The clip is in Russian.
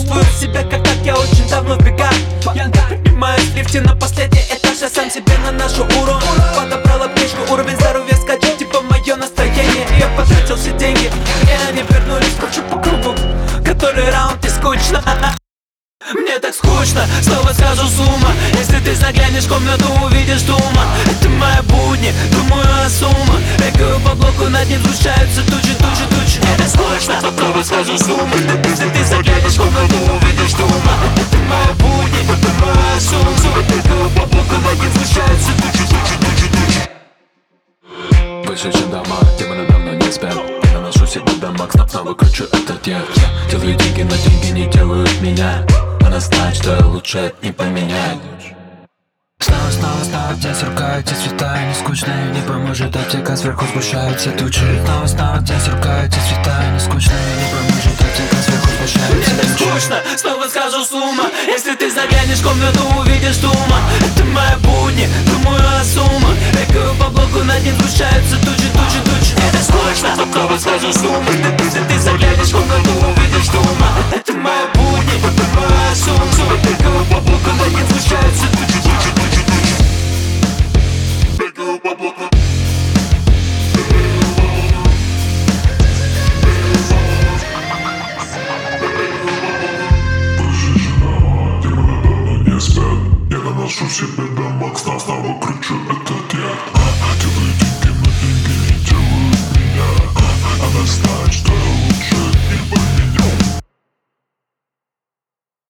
чувствую себя как я очень давно в бегах. Я поднимаюсь в лифте на последний этаж, я сам себе наношу урон. Подобрал аптечку, уровень здоровья скачет, типа мое настроение. Я потратил все деньги, и они вернулись, кручу по кругу. Который раунд и скучно. Мне так скучно, снова схожу с ума. Если ты заглянешь в комнату, увидишь туман. Это мои будни, думаю о суммах. Бегаю по блоку, над ним сгущаются тучи. Мне так скучно, снова схожу с ума. Если ты заглянешь в комнату, увидишь туман. Это мои будни, думаю о суммах. Бегаю по блоку, над ним сгущаются тучи. Выше, чем дома, демоны давно не спят. Я наношу себе дамаг, снова кручу этот дед. Делаю деньги, но деньги не делают меня. Она знает, что я лучше не поменять. Снова день сурка, эти цвета не скучные, не поможет аптека, сверху сгущаются тучи. Снова день сурка, эти цвета не скучные, не поможет аптека, сверху сгущаются Мне так скучно, снова схожу с ума. Если ты заглянешь в комнату, увидишь туман. Это мои будни, думаю о суммах. Бегаю по блоку, над ним сгущаются тучи. Мне так скучно, снова схожу с ума. Если ты заглянешь в комнату, увидишь туман. Это мои будни, думаю о суммах. Бегаю по блоку, над ним сгущаются тучи. Бегаю по блоку. Я наношу себе дамаг, снова